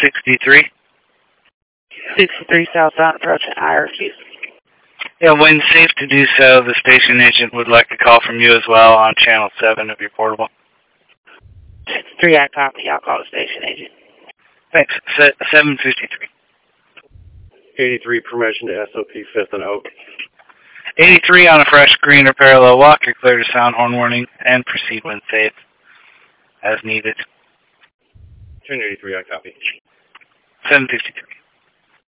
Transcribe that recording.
763. 63 southbound approaching IRQ. Yeah, when safe to do so, the station agent would like a call from you as well on channel 7 of your portable. 63, I copy. I'll call the station agent. Thanks. 753. 83, permission to SOP 5th and Oak. 83 on a fresh green or parallel walk. You're clear to sound horn warning and proceed when safe as needed. 1083, I copy. 753.